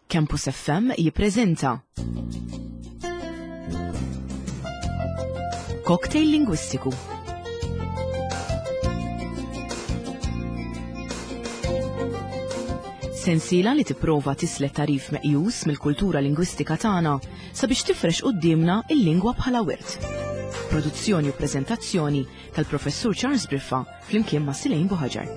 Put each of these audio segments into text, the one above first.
Campus FM jippreżenta Cocktail Lingwistiku. Sensiela li tipprova tislet tarif meqjus mill-kultura lingwistika tagħna sabiex tifrex qudiemna il-lingwa bħala wirt. Produzzjoni u preżentazzjoni tal-Professur Charles Briffa flimkien ma' Silejn Buħaġar.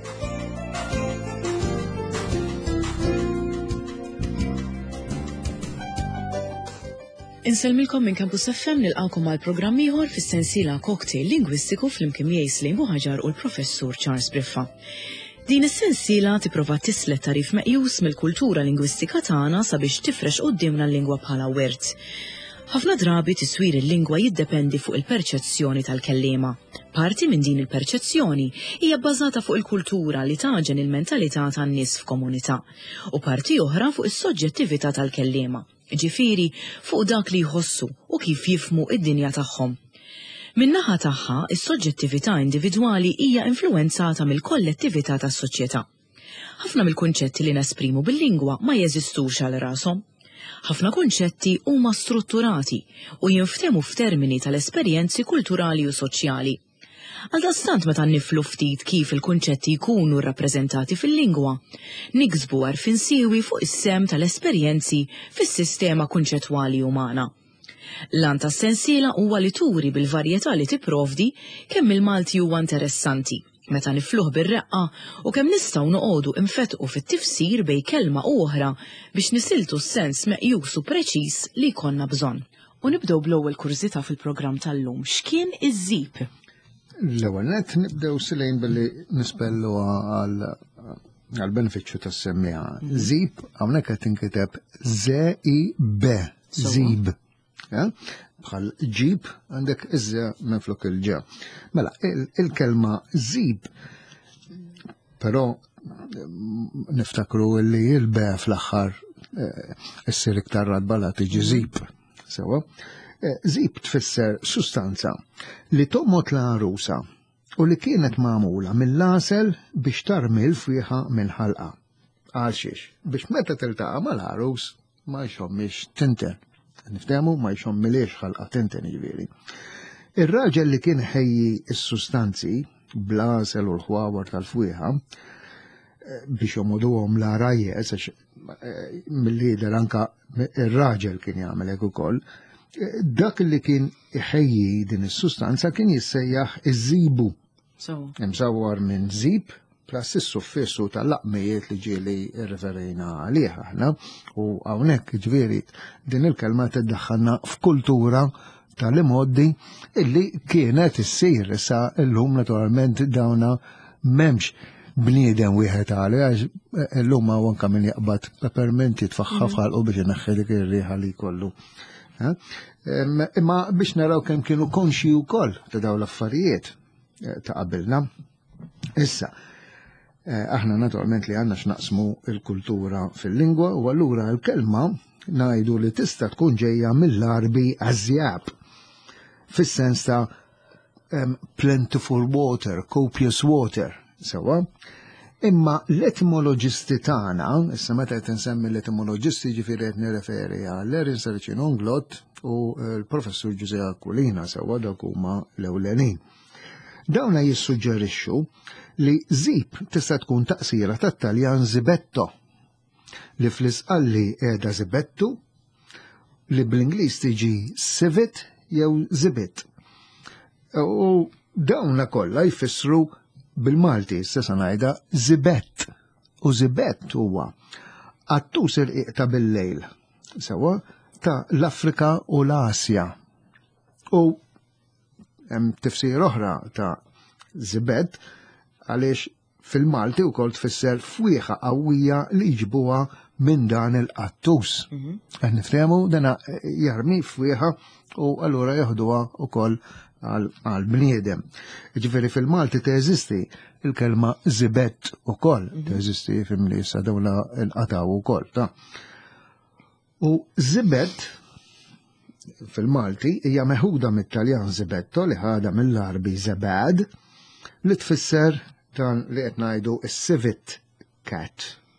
Inselmilkom minn Campus FM nilqawkom għal programm ieħor fis-sensiela Cocktail Lingwistiku flimkien miegħi Silejn Buħaġar u l-Professur Charles Briffa. Din is-sensiela tipprova tislet tarif meqjus mill-kultura lingwistika tagħna sabiex tifrex qudiemna l-lingwa bħala wirt. Ħafna drabi tiswir il-lingwa jiddependi fuq il-perċezzjoni tal-kelliema. Parti minn din il-perċezzjoni hija bbażata fuq il-kultura li taġen il-mentalità tan-nies f'komunità u parti oħra fuq is-soġġettività tal-kelliema, ġifieri fuq dak li jħossu u kif jifhmu id-dinja tagħhom. Min-naħa tagħha, is-soġġettività individwali hija influwenzata mill-kollettività tas-soċjetà. Ħafna mill-kunċetti li nesprimu bil-lingwa ma jeżistux għal rashom. Ħafna kunċetti huma strutturati u jinftehmu f'termini tal-esperjenzi kulturali u soċjali. Għaldastant meta nifhmu ftit kif il-kunċetti jkunu rrappreżentati fil-lingwa, niksbu għarfien siewi fuq is-sem tal-esperjenzi fis-sistema kunċettwali umana. L-għan tas-sensiela huwa li turi bil-varjetà li tipprovdi kemm il-Malti huwa interessanti, meta nifluh bir-reqqa u kemm nistgħu noqogħdu infetqu fit-tifsir bejn kelma u oħra biex nisiltu s-sens meqjus u preċiż li jkollna bżonn. U nibdew bl-ewwel kurżità fil-programm tal-lum. X'kien iż-żib? L-ewwel nett nibdew Silejn billi nispellu għall-benefiċċju tas-semmija. Żib hawnhekk qed tinkiteb Z-I-B, żib. Bħal ġib għandek iżja minflok il-ġa. Mela, il-kelma żib, però niftakru li il-be fl-aħħar issir iktar radbala tiġi żib. Sewa? Żib tfisser sustanza li toqgħod l-għarusa u li kienet magħmula mill-għasel biex tarmi l-fwieħa mill-ħalqa. Għal xiex, biex meta tiltaqa' mal-għarus ma jxommix tinten. Niftehmu ma jxommiliex ħalqa tinten jiġifieri. Ir-raġel li kien ħejji s-sustanzi bl-għasel u l-ħwawar tal-fwieħa biex jomoduhom l-arajjes mill-lider anka ir-raġel kien jagħmel hekk ukoll, dak li kien iħejji din is-sustanza kien jissejjaħ iż-żibu. Imsawwar minn żib plus is-suffissu tal-laqmijiet li ġieli rreferejna għalih aħna u hawnhekk ġifieri din il-kelma tiddaħħalna f'kultura tal-imoddi illi kienet issir issa llum naturalment dawna m'hemmx bniedem wieħed għali għax illum hawn anke min jaqbad peppermint jitfaħħaf ħalqu biex ineħħi dik ir-riħa li jkollu. Imma biex naraw kemm kienu konxi wkoll ta' dawn l-affarijiet ta' qabilna. Issa, aħna naturalment li għandna x'naqsmu l-kultura fil-lingwa u allura l-kelma ngħidu li tista' tkun ġejja mill-Arbi għażjab fis-sens ta' plentiful water, copious water, sewa. Imma l-etimoloġisti tagħna, issa meta qed insemmi l-etimoloġisti ġifieri qed nirreferi għal Erin Saracino Unglot u l-Professur Giuseppe Aquilina sewa dak huma l-ewlenin. Dawna jissuġġerixxu li żib tista' tkun taqsira tat-Taljan zibetto li fl-isqalli qiegħda zibettu li bl-Ingliż tiġi civet jew zibit. U dawna kollha jfissru bil-Malti issa ngħidha zibett. U zibett huwa qattus irqiq ta' bil-lejl sewa ta' l-Afrika u l-Asja. U hemm tifsir oħra ta' zibett għaliex fil-Malti wkoll tfisser fwieħa qawwija li jġbuha minn dan il-qattus. Niftehmu dana jarmi fwieħa u allura jaħduha wkoll għal-bniedem. Ġifieri fil-Malti teżisti il-kelma zibett ukoll teżisti fil-Mlisa dawla nqataw ukoll ta'. U zibett fil-Malti hija meħuda mit-Taljan zibetto li ħada mill-Arbi zebad li tfisser dan li qed ngħidu is-civet cat.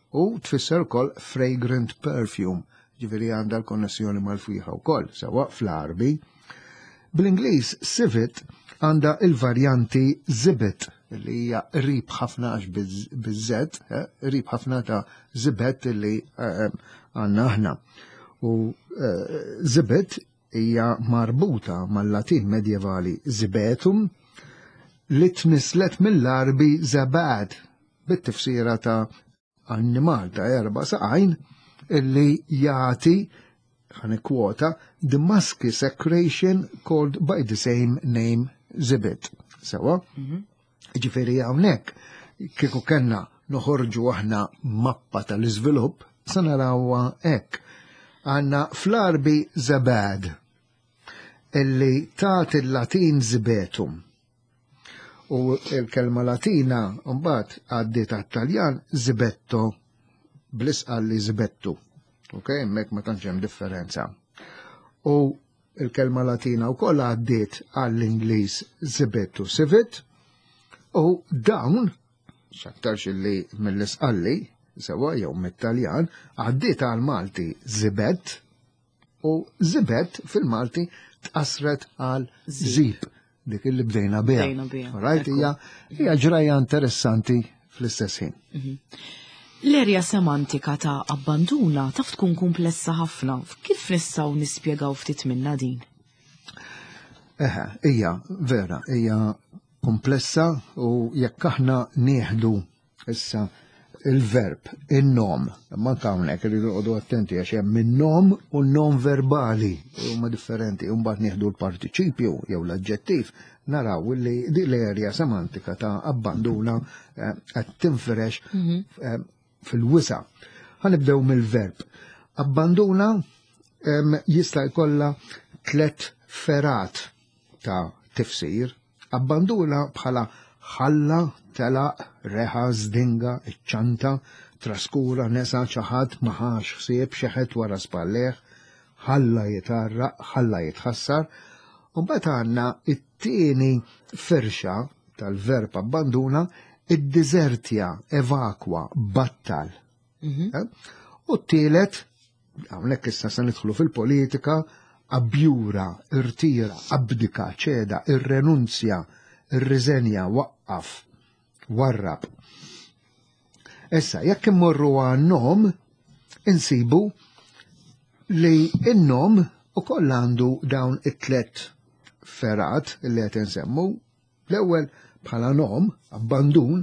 u tfisser ukoll fragrant perfume, ġifieri għandha l-konnessjoni mal-fwieħa wkoll, sewa fl-Arbi. Bl-Ingliż civet għandha il-varjanti zibet li hija qrib ħafna biż-żed, qrib ħafna ta' zibet li għandna aħna. U zibet hija marbuta mal-Latin medjevali zibetum li tnislet mill-Arbi zabad bit-tifsira ta' annimal ta' 4 saqajn illi jagħti ħanikwota the musky secretion called by the same name zibet. Sewa? Ġifieri hawnhekk kieku kellna noħorġu aħna mappa tal-iżvilupp sa narawha hekk. Għandna fl-Arbi zabad illi tat il-Latin zibetum. U il-kelma Latina mbagħad għaddiet għat-Taljan zibetto bl-isqalli zibettu. Okay, hemmhekk ma tantx hemm differenza. U il-kelma Latina wkoll għaddiet għall-Ingliż zibettu civet u dawn x'aktarx illi mill-isqalli sewa jew mit-Taljan għaddiet għall-Malti zibet u zibet fil-Malti tqasret għal zib. Dik illi bdejna biha. Rajt hija ġrajja interessanti fl-istess ħin. L-erja semantika ta' abbanduna taf tkun komplessa ħafna. Kif nistgħu nispjegaw ftit minnha din? Hija vera, hija komplessa u jekk aħna nieħdu issa il-verb, in-nom, ma hawnhekk irridu noqogħdu attenti għax hemm min-nom u n-nom verbali huma differenti, u mbagħad nieħdu l-partiċipju jew l-aġġettiv, naraw li di l-erja semantika ta' abbanduna qed tinferex fil-wisa. Ħanibdew mill-verb. Abbanduna jista' jkollha 3 ferat ta' tifsir. Abbanduna bħala ħalla, telaq, reħa, zdinga, iċċanta, traskura, nesa, ċaħat, maħax, ħsieb, xeħet wara spalleħ, ħalla jitarraq, ħalla jitħassar. U mbagħad għandna it-tieni firxa tal-verb abbanduna id-diżertja, evakwa, battal. U t-tielet, hawnhekk issa se nidħlu fil-politika, abjura, irtira, abdika, ċeda, irrenunzja, irriżenja, waqqaf, warrab. Issa, jekk immorru għan-nom, insibu li n-nom ukoll għandu dawn it-3 ferat li qed insemmu. L-ewwel bħala nom, abbandun,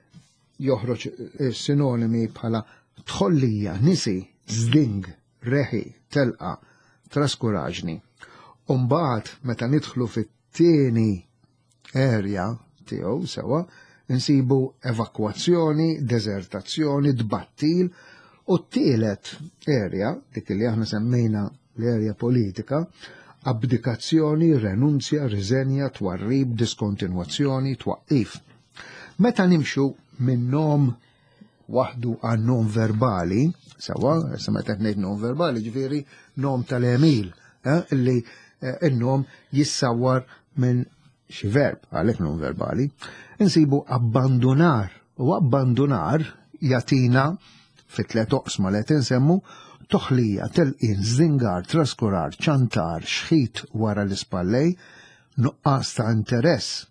joħroġ sinonimi bħala tħollija, nisi, zding, reħi, telqa, traskuraġni. Umbagħad meta nidħlu fit-tieni erja tiegħu sewa, insibu evakwazzjoni, deżertazzjoni, tbattil, u t-tielet erja, dik li aħna semmejna l-erja politika, abdikazzjoni, renunzja, riżenja, twarrib, diskontinwazzjoni, twaqqif. Meta nimxu minn nom waħdu għan nom verbali, sewa, issa meta ngħid nom verbali, ġifieri nom tal-emil, illi n-nom jissawwar minn xi verb, għalhekk nom verbali, insibu abbandunar, u abbandunar jatina fit-3 oqsma li qed insemmu toħlija, telqin, żingar, traskurar, ċantar, xħit wara l-ispallej, nuqqas ta' interess.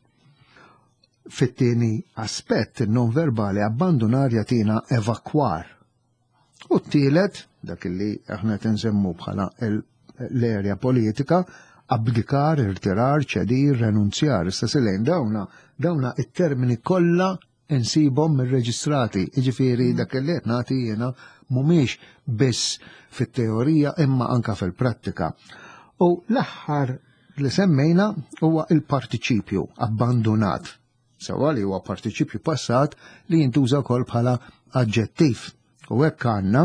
Fit-tieni aspett non verbali abbandunar jatina evakwar. U t-tielet, dak li aħna tinsemmu bħala l-erja politika, abdikar, irtirar, ċedir, renunzjar, istasilejn dawna it-termini kollha insibhom mir-reġistrati, jiġifieri dak li qed nagħti jiena mhumiex biss fit-teorija imma anka fil-prattika. U l-aħħar li semmejna huwa il-partiċipju abbandonat. Sewa li huwa partiċipju passat li jintuża wkoll bħala aġġettiv. U hekk għandna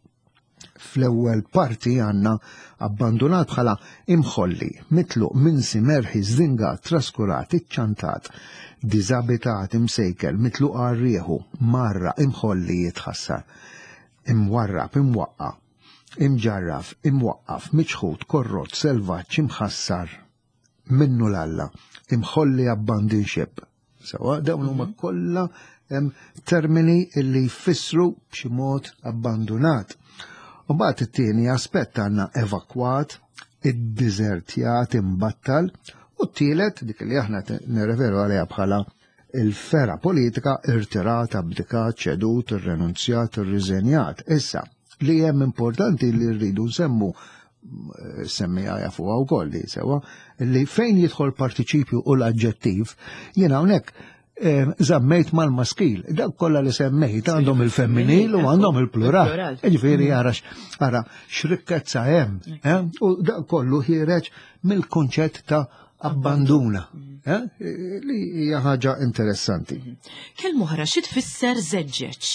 fl-ewwel parti għandna abbandonat bħala imħolli, mitluq, minsi, merħi, żdingat, traskurat, iċċantat, diżabitat, imsejkel, mitluq għarrieħu, marra, imħolli jitħassar, imwarrab, imwaqqa, imġarraf, imwaqqaf, miċħut, korrot, selvaġġ, imħassar, minnu l-alla, imħolli abandonship. Sewa dawn huma kollha hemm termini li jfissru b'xi mod abbandunat. U mbagħad it-tieni aspett għandna evakwat, id-diżertjat imbattal, u t-tielet dik li aħna nirreferu għaliha bħala il-fera politika irtirat, abdikat, ċedut, irrenunzjat, irriżenjat. Issa, li hemm importanti li rridu nsemmu semmija jafuha wkoll li sewa, li fejn jidħol partiċipju u l-aġġettiv, jiena hawnhekk żammejt mal-maskil. Dak kollha li semmejt għandhom il-femminil u għandhom il-plural. Ġifieri ara x'rikkezza hemm, u dak kollu ħireġ mill-kunċett ta' abbanduna, li hija ħaġa interessanti. Kelm oħra xi tfisser żeġġeġ?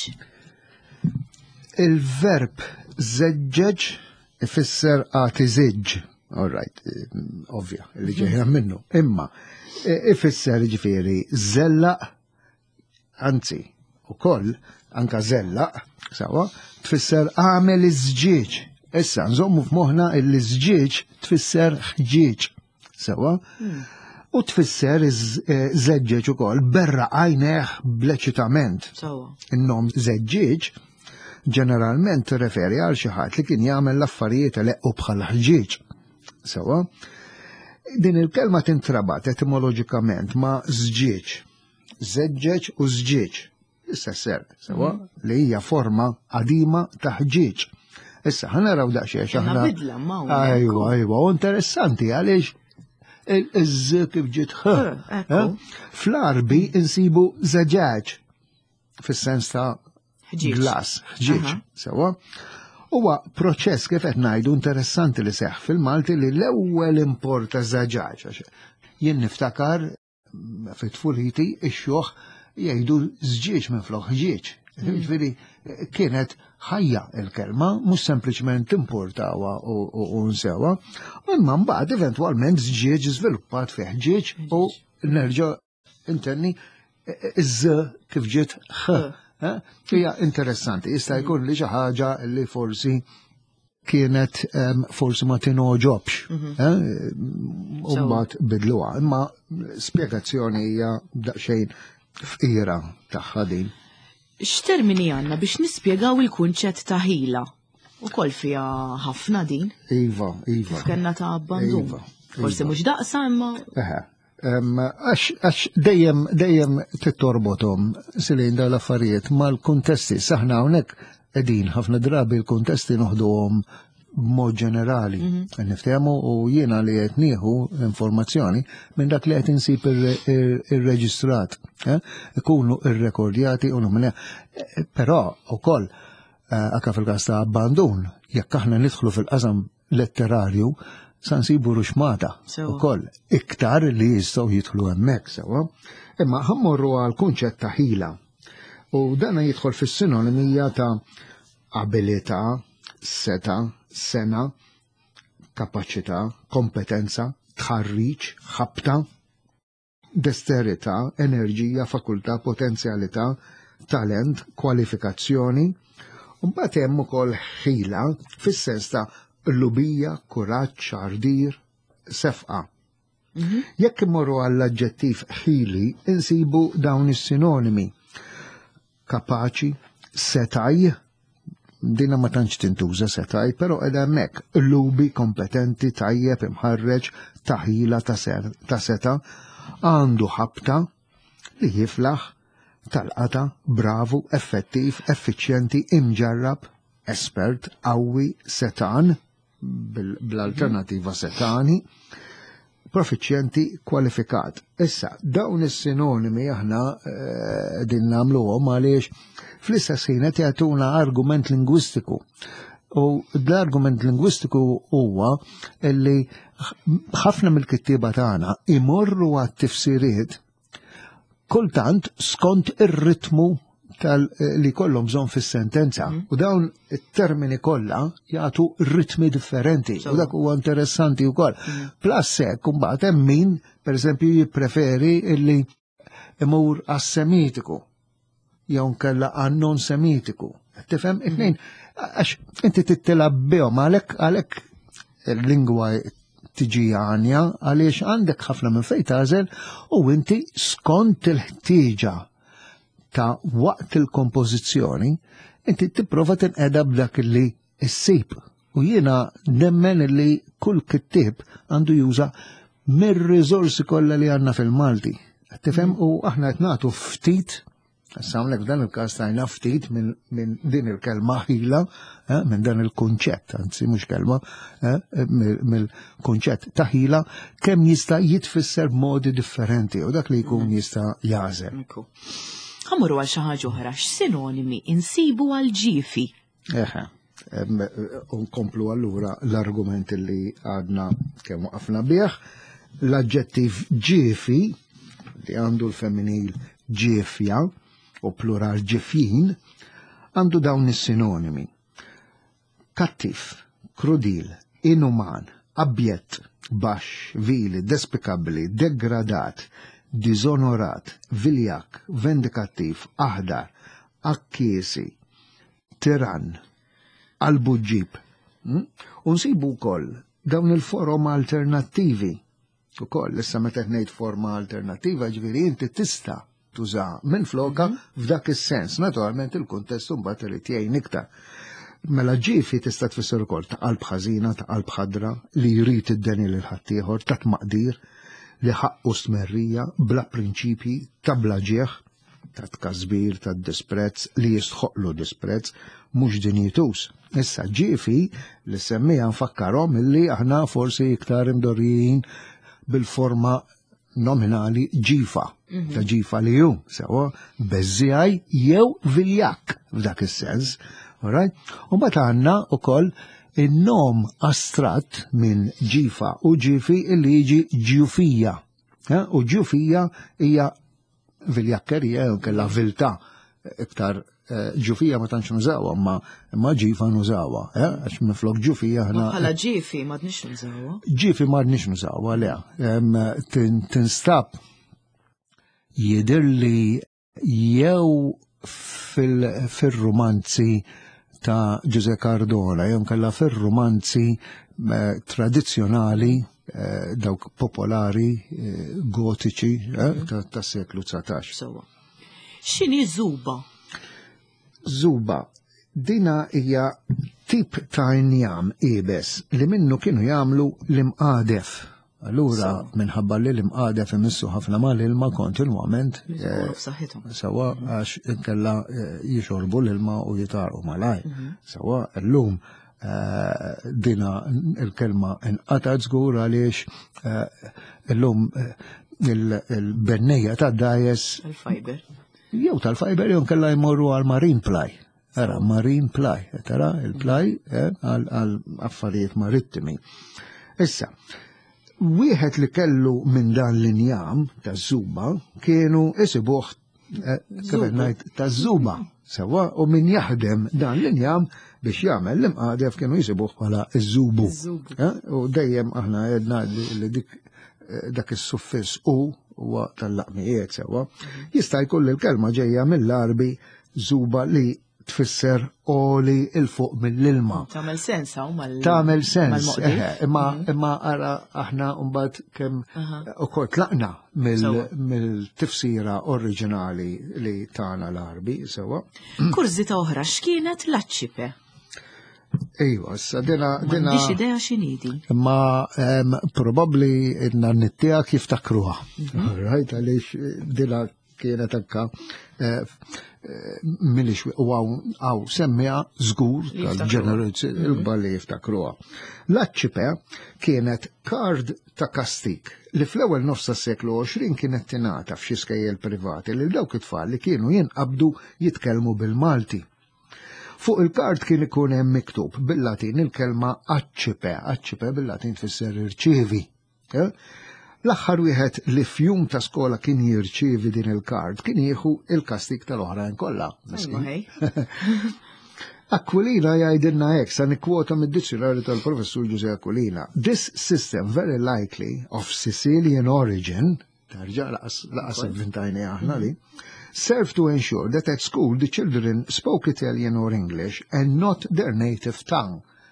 Il-verb żeġġeġ ifisser għati żeġġ, all right, ovvja, li ġejja minnu. Imma ifisser ġifieri żellaq, anzi, ukoll anka żellaq, sawa, tfisser għamel iż-żġieġ. Issa nżommu f'moħħna l-iżġieġ tfisser ħġieġ, sawa? U tfisser żeġġeġ ukoll berra għajneħ bl-eċitament. In-nom żeġġieġ ġeneralment referi għal xi ħadd li kien jagħmel l-affarijiet eleqqu bħal ħġieġ. Sewa? Din il-kelma tintrabat etimoloġikament ma' żġieġ, żeġġeġ u żġieġ. Issa ser, sewa, li hija forma qadima ta' ħġieġ. Issa ħanaraw daqsxejn aħna. Ajwa, u interessanti għaliex iż kif ġiet fl-Arbi insibu żeġaġ fis-sens ta' glass, ħġieġ, sewa. Huwa proċess kif qed ngħidu interessanti li seħħ fil-Malti li l-ewwel importa żaġaġ. Jien niftakar fit-tfuliti x-xogħ jgħidu żġieġ minflok ħġieġ. Ġifieri kienet ħajja l-kelma, mhux sempliċement importawha u nsewwa, imma mbagħad eventwalment żġieġ żviluppat fi ħġieġ u nerġa' intenni iż kif ġiet ħ. Hija interessanti, jista' jkun li xi ħaġa li forsi kienet forsi ma tinoġobx, u mbagħad bidluha, imma spjegazzjoni hija daqsxejn fqira tagħha din. X'termini għandna biex nispjegaw il-kunċett ta' ħila? Ukoll fiha ħafna din. Iva. Kif kellna ta' abbandun. Forsi mhux daqsa imma. Għax dejjem tittorbothom silin dawn l-affarijiet mal-kuntesti. Saħna hawnhekk qegħdin ħafna drabi l-kuntesti noħduhom b'mod ġenerali. Niftehmu u jiena li qed nieħu informazzjoni minn dak li qed insib irreġistrat. Ikunu irrekordjati u numilha. Però wkoll anke fil-każ ta' abbandun, jekk aħna nidħlu fil-qasam letterarju, sansibu ruxmata ukoll iktar li jistgħu jidħlu hemmhekk sewa. Imma ħammorru għal kunċett ta' ħila. U dan jidħol fis-sinonimija ta' abilità, seta, sena, kapaċità, kompetenza, tħarriġ, ħabta, desterità, enerġija, fakultà, potenzjalità, talent, kwalifikazzjoni. U mbagħad hemm ukoll ħila fis-sens ta' lubija, kuraġġ, ċardir, sefqa. Jekk immorru għall-aġġettiv ħili, insibu dawn is-sinonimi. Kapaċi, setaj, dina ma tantx tintuża setaj, però qiegħda hemmhekk. Lubi, kompetenti, tajjeb, imħarreġ, taħila ta' seta, għandu ħabta li jiflaħ, talqata, bravu, effettiv, effiċjenti, imġarrab, espert, qawwi, setan, bl-alternativa setani, profiċjenti, kwalifikat. Issa, dawn is-sinonimi aħna din nagħmluhom għaliex fl-istess ħin qed jagħtuna argument lingwistiku. U l-argument lingwistiku huwa li ħafna mill-kittieba tagħna imorru għat-tifsiriet kultant skont ir-ritmu li kollhom bżonn fis-sentenza. U dawn it-termini kollha jagħtu ritmi differenti. U dak huwa interessanti wkoll. Plus hekk imbagħad hemm min pereżempju jippreferi illi imur għas-semitiku jew nkella għan-non semitiku. Tifhem it-tnejn għax inti tittilab bihom għalhekk il-lingwa tiġi għanja għaliex għandek ħafna minn fejn tażel u inti skont il-ħtieġa ta' waqt il-kompożizzjoni inti tipprova tinqeda b'dak li ssib. U jiena nemmen li kull kittieb għandu juża mir-riżorsi kollha li għandna fil-Malti. Tifhem u aħna qed nagħtu ftit, samlek dan il-każ tajna ftit minn din il-kelma ħila, minn dan il-kunċett, anzi mhux kelma, mill-kunċett ta' ħila kemm jista' jitfisser b'modi differenti u dak li jkun jista' jażel. Ħammurru għal xi ħaġa oħra, x'sinonimi insibu għal ġiefi? Unkomplu allura l-argument li għadna kemm waqafna bih, l-aġġettiv ġiefi li għandu l-femminil ġiefja u plural ġifjin għandu dawn is-sinonimi. Kattif, krudil, inuman, abjett, baxx, vili, despicabli, degradat, disonorat, viljak, vendikattiv, aħdar, akkiesi, tiran, għal-buġġib. Unsibu wkoll dawn il-forom alternattivi. Ukoll issa meta ngħid forma alternattiva ġifieri inti tista' tuża minn floka f'dak is-sens. Naturalment il-kuntest mbagħad irid jgħin iktar. Mela ġiefi tista' tfisser ukoll ta' qalb ħażina, ta' qalb ħadra li jrid iddeni lil ħaddieħor, ta' tmaqdir li ħaqqu stmerrija bla prinċipji ta' bla ġieħ, ta' tkasbir, ta' disprezz li jistħoqlu disprezz mhux dinjitus. Issa ġiefi li semmija nfakkarhom illi aħna forsi iktar imdorrijin bil-forma nominali ġifa, ta' ġifa li ju, sewa beżżijaj jew viljak f'dak is-sens. U mbagħad għandna wkoll in-nom astratt minn ġifa u ġifi illi jiġi ġjufija. U ġjufija hija viljakkerija jew kellha viltà iktar ġufija ma tantx nużawha, imma ġifa nużawha, għax minflok ġufija ħna. Bħala ġifi m'għadniex nużawha. Ġifi m'għadniex nużawha, le. Tinstab jidhirli jew fil-romanzi ta' Giuseppe Cardona, jew kellha fir-romanzi tradizzjonali dawk popolari gotiċi tas-seklu 19. Sewa. X'inhi żuba? Zuba, dina hija tip ta' injam ibes li minnu kienu jagħmlu l-imqadef. Allura minħabba li l-imqadef imissu ħafna mal-ilma kontinwament. Sawa għax kella jixorbu l-ilma u jitarqu malaj. Sawa llum dina il-kelma inqatat żgur għaliex llum il-bennejja tad-dajes. Il-fiber. Jew tal-fiber jew kella jmorru għal marine ply. Ara, marine ply, tara, il-ply għal affarijiet marittimi. Issa, wieħed li kellu minn dan l-injam ta' zuba kienu isibuħ ta' zuba. Sawa, u min jaħdem dan l-injam biex jagħmel l-imqadef kienu jisibuħ bħala iż-żubu. U dejjem aħna għedna li dak is-suffiss huwa tal-laqmijiet sewa, jista' jkoll il-kelma ġejja mill-arbi żuba li tfisser oli il-fuq mill-ilma. Tagħmel sens hawn Tagħmel sens. Imma ara aħna mbagħad kemm ukoll tlaqna mill-tifsira oriġinali li tagħna l-arbi sewa. Kurzita oħra x'kienet l-aċċipe? Ejwa, dina. M'għandix idea x'inidi. Ma probabbli n-nittija kif takruha. Right, għaliex dina kienet anka milix u għaw semmija żgur tal-ġenerazzjoni il-kbar li jiftakruha. L-aċċipe kienet kard ta' kastik li fl-ewwel nofs tas-seklu 20 kienet tingħata f'xi skejjel privati lil dawk it-tfal li kienu jinqabdu jitkellmu bil-Malti. Fuq il-kart kien ikun hemm miktub bil-Latin il-kelma aċċipe. Aċċipe bil-Latin tfisser irċievi. L-aħħar wieħed li f'jum ta' skola kien jirċievi din il-kart kien jieħu il-kastik tal-oħrajn kollha. Aquilina jgħidilna hekk sa nikkwota mid-dizzjonarju tal-professur Giuseppe Aquilina. This system very likely of Sicilian origin, tarġa' laqas vintajni aħna li, served to ensure that at school the children spoke Italian or English and not their native tongue.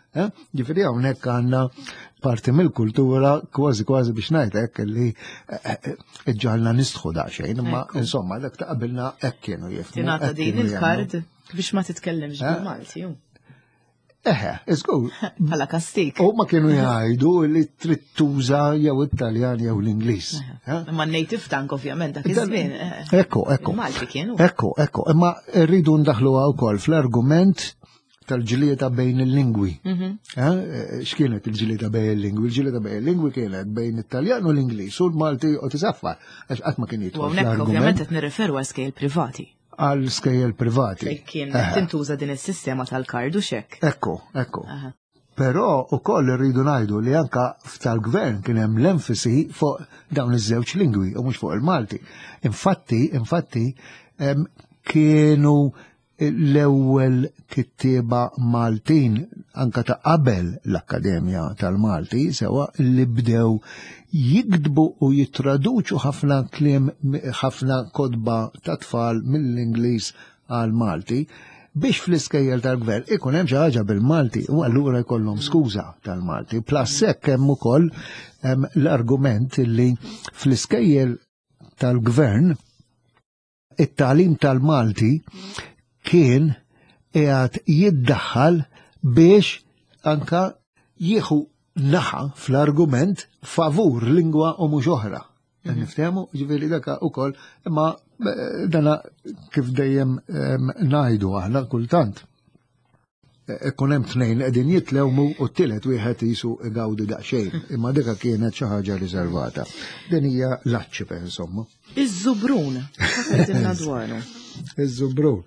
Ġifieri hawnhekk għandna parti mill-kultura kważi biex ngħidlek li ġġalna nistħu daqsxejn, imma insomma dak ta' qabilna hekk kienu jifhmu. Tingħata din il-kard biex ma titkellimx bil-Malti hu. Iżgur. Bħala kastik. U ma kienu jgħidu li trid tuża jew Italjan jew l-Ingliż. Ma native tank ovvjament dak iż-żmien. Ekku. Malti kienu. Ekku. Imma rridu ndaħluha wkoll fl-argument tal-ġlieda bejn il-lingwi. X'kienet il-ġlieda bejn il-lingwi? Il-ġlieda bejn il-lingwi kienet bejn Italjan u l-Ingliż u l-Malti u tisaffar għax qatt ma kien jidħol. U hawnhekk ovvjament qed nirreferu għal skejjel privati. Għal skejjel privati. Kien tintuża din is-sistema tal-kard u xekk. Ekku. Però wkoll irridu ngħidu li anke tal-gvern kien hemm l-enfasi fuq dawn iż-żewġ lingwi u mhux fuq il-Malti. Infatti kienu l-ewwel kittieba Maltin anke ta' qabel l-Akkademja tal-Malti sewa li bdew jikdbu u jittraduċu ħafna kliem, ħafna kodba ta' tfal mill-Ingliż għal Malti biex fl-iskejjel tal-gvern ikun hemm xi ħaġa bil-Malti u allura jkollhom skuża tal-Malti. Plus hekk hemm ukoll l-argument li fl-iskejjel tal-gvern it-tagħlim tal-Malti kien qiegħed jiddaħħal biex anka jieħu naħa fl-argument favur lingwa u mhux oħra. Niftehmu, ġifieri dak ukoll, imma dana kif dejjem ngħidu aħna kultant. Ikun hemm tnejn qegħdin jitlewmu u t-tielet wieħed isu igawdi daqsxejn, imma dik kienet xi ħaġa riservata. Din hija l-aċċipe insomma. Iż-żubrun, ħafna dwaru. Iż-żubrun.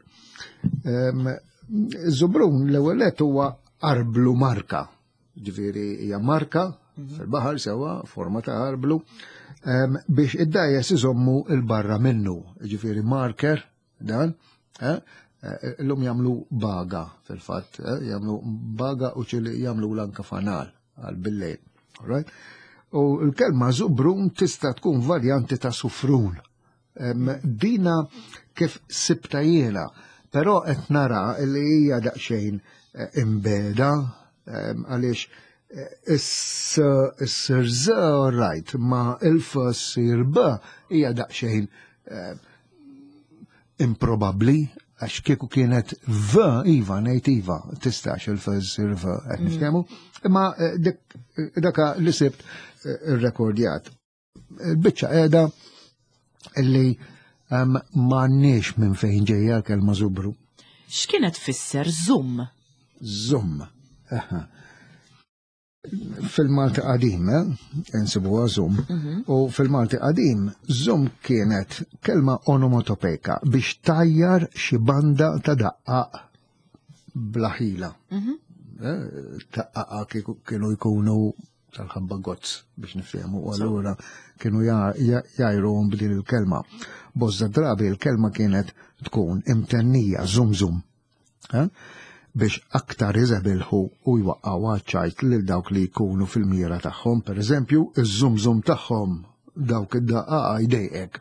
Iż-żubrun l-ewwel huwa arblu marka. Ġifieri hija marka fil-baħar sewa forma ta' arblu biex id-dajjes iżommu il-barra minnu. Ġifieri marker dan l-lum jagħmlu baga fil-fatt, jagħmlu baga u ċili jagħmlu l-anka fanal għal-billejl. U l-kelma żubrun tista' tkun varjanti ta' sufrun. Dina kif sibta jiena, però qed nara li hija daqsxejn imbeda għaliex is-sirża rajt ma il-fassirba hija daqsxejn improbabbli għax kieku kienet iva ngħid iva tistax il-fassir qed niftehmu, imma daka li sibt irrekordjat. Il-biċċa qiegħda illi m'għandniex minn fejn ġejja l-kelma żubru. X'kienet tfisser żumm? Żumm. Fil-Malti qadim, insibuha żumm, u fil-Malti qadim żumm kienet kelma onomatopejka biex tajjar xi banda ta' daqqaq blaħila. Daqqaqa kienu jkunu tal-ħabba gozz biex nifhemu, u allura kienu jajruhom b'din il-kelma. Bożda drabi il-kelma kienet tkun imtennija zum biex aktar iżebilħu u jwaqqaw ċajt lil dawk li jkunu fil-mira tagħhom, pereżempju iż-żumżum tagħhom dawk id-daqqaqa jdejqek.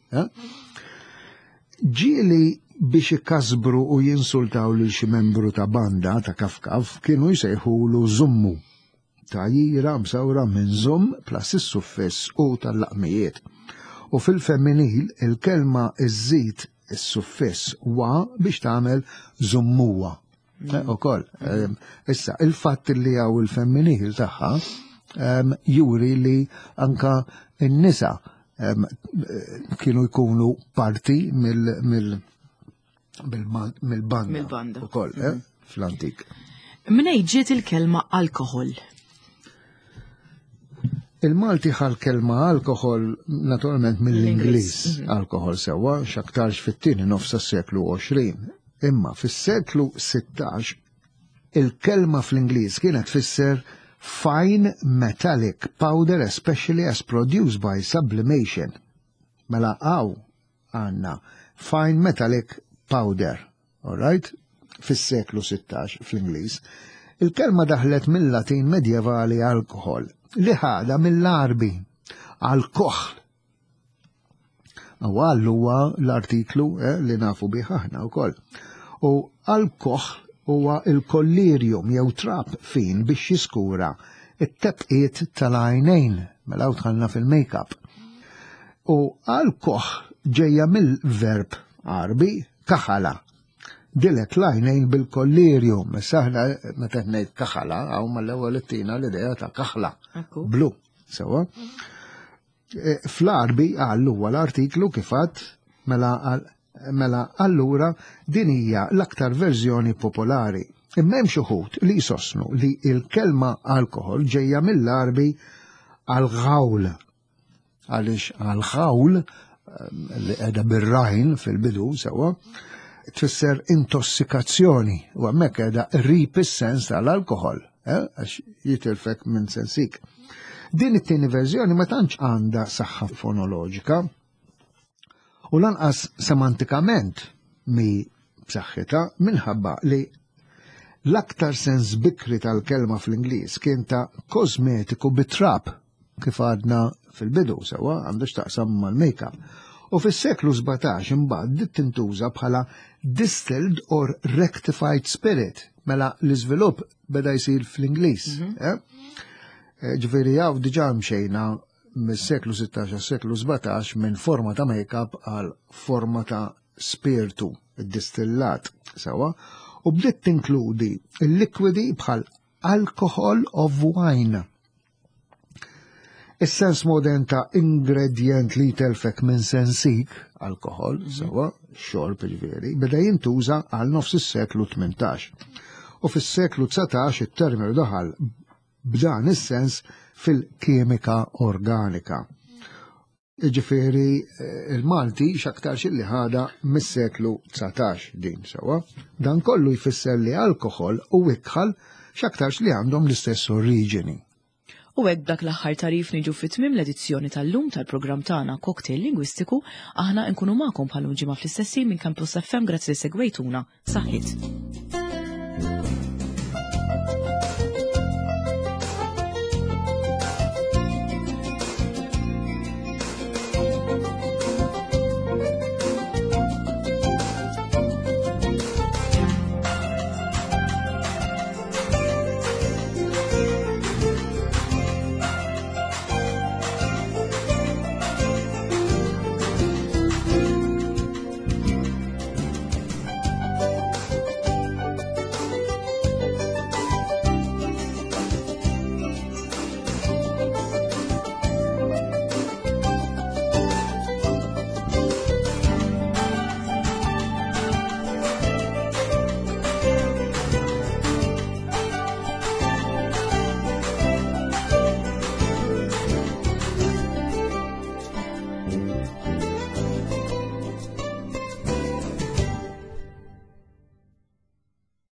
Ġieli biex ikasbru u jinsultaw lil xi membru ta' banda ta' kafkaf kienu jsejħulu żummu. Tajjira msawra minn żumm plus is-suffess u tal-laqmijiet. U fil-femminil il-kelma iżżid is-suffess wa biex tagħmel żummuwa. Ukoll. Issa il-fatt li hawn il-femminil tagħha juri li anka n-nisa kienu jkunu parti mill-banda ukoll fl-antik. Minn ġiet il-kelma alkohol? Il-Malti ħal-kelma alkohol naturalment mill-Ingliż alkohol sewa x'aktarx fit-tieni nofs tas-seklu 20. Imma fis-seklu 16 il-kelma fl-Ingliż kienet tfisser fine metallic powder especially as produced by sublimation. Mela għandna fine metallic powder, all right? Fis-seklu 16 fl-Ingliż. Il-kelma daħlet mill-Latin medjevali alkohol li ħada mill-Arbi alkoħl. Għallu huwa l-artiklu li nafu bih aħna wkoll. U alkoħl huwa il-kollirium jew trap fin biex jiskura it-tebqiet tal-għajnejn mela tħallna fil-makeup. U alkoħ ġejja mill-verb Arbi kaħala. Dilek l-għajnejn bil-kollirium, saħna meta ngħid kaħala hawn mal-ewwel ittina l-idea ta' kaħla blu. Sewa. Fl-Arbi għallu huwa l-artiklu kif għadd mela allura din hija l-aktar verżjoni popolari. Imma hemm xi wħud li jsostnu li l-kelma alkohol ġejja mill-Arbi għal-għawl. Għaliex għal-għawl li qiegħda bir-rajn fil-bidu sewwa tfisser intossikazzjoni u hemmhekk qiegħda rip is-sens tal-alkohol, għax jitilfek minn sensik. Din it-tieni verżjoni ma tantx għandha saħħa fonoloġika u lanqas semantikament mi b'saħħitha minħabba li l-aktar sens bikri tal-kelma fl-Ingliż kien ta' kosmetiku bit-trap kif għadna fil-bidu sewa għandu x'taqsam mal-makeup. U fis-seklu 17 imbagħad dit tintuża bħala distilled or rectified spirit mela l-iżvilupp beda jsir fl-Ingliż. Ġifieri hawn diġà mxejna mis-seklu 16 seklu 17 minn forma ta' makeup għal forma ta' spirtu, id-distillat sewa, u bdiet tinkludi l-likwidi bħal alcohol of wine. Is-sens modern ta' ingredient li telfek minn sensik, alkohol, sewa, xorb ġifieri, beda jintuża għal nofs is-seklu 18. U fis-seklu 19 it-terminu daħal b'dan is-sens fil-kimika organika. Ġifieri il-Malti x'aktarx li ħada mis-seklu 19 din sewa. Dan kollu jfisser li alkohol u ikħal x'aktarx li għandhom l-istess oriġini. U hekk dak l-aħħar tarif niġu fit-tmiem l-edizzjoni tal-lum tal-programm tagħna Cocktail Lingwistiku, aħna nkunu magħkom bħal ġimgħa fl-istessin minn Campus FM grazzi li segwejtuna. Saħħit.